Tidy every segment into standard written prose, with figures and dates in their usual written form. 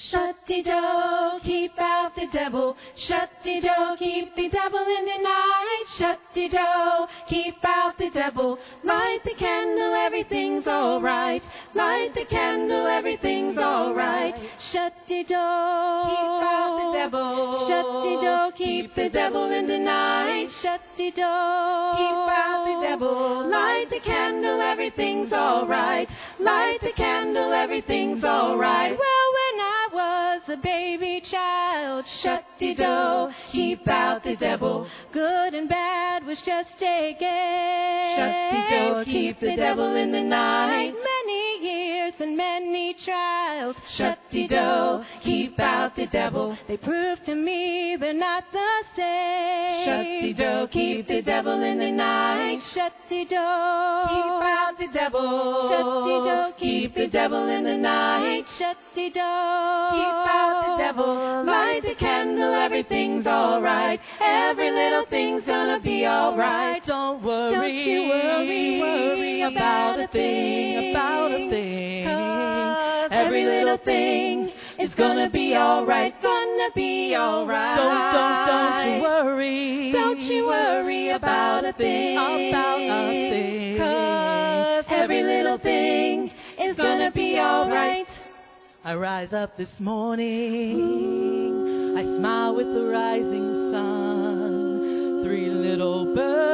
Shut-de-do, keep out the devil. Shut-de-do, keep the devil in the night. Shut-de-do, keep out the devil. Light the candle, everything's alright. Light the candle, everything's alright. Shut-de-do, keep out the devil. Shut-de-do, keep the devil in the night. Shut-de-do, keep out the devil. Light the candle, everything's alright. Light the candle, everything's alright. Well, when I was a baby child, shut-de-do, keep out the devil. Good and bad was just a game. Shut-de-do, keep the devil in the night. Many years and many trials. Shut-de-do, keep out the devil. They prove to me they're not the same. Shut-de-do, keep the devil in the night. Shut-de-do, keep out the devil. Shut-de-do, keep the devil in the night. Shut-de-do, keep out the devil. Light the candle, everything's alright. Every little thing's gonna be alright. Don't you worry about a thing, about a thing. 'Cause every little thing is gonna be alright, gonna be alright. Don't you worry about a thing, about a thing. 'Cause every little thing is gonna be alright. I rise up this morning, I smile with the rising sun. 3 little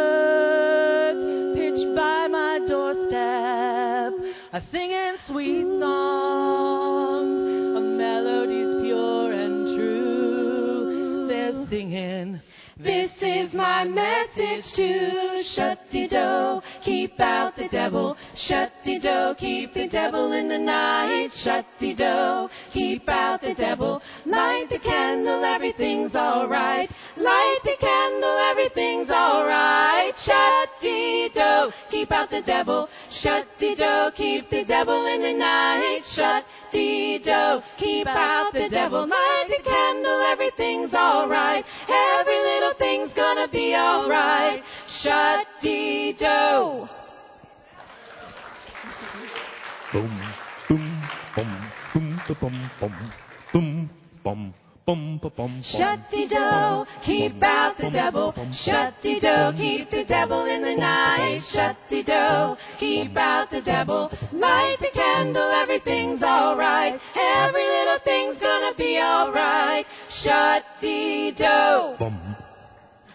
birds pitch by my doorstep, are singing sweet songs, of melodies pure and true. They're singing, this is my message to shut-de-do, keep out the devil. Shut-de-do, keep the devil in the night. Shut-de-do, keep out the devil. Light the candle, everything's alright. Light the candle, everything's alright. Shut-de-do, keep out the devil. Shut-de-do, keep the devil in the night. Shut-de-do, keep out the devil. Light the candle, everything's alright. Every little thing's gonna be alright. Shut-de-do. Boom, boom, boom, boom, boom, boom, boom, boom. Shut-de-do, keep out the devil. Shut-de-do, keep the devil in the night. Shut-de-do, keep out the devil. Light the candle, everything's alright. Every little thing's gonna be alright. Shut-de-do.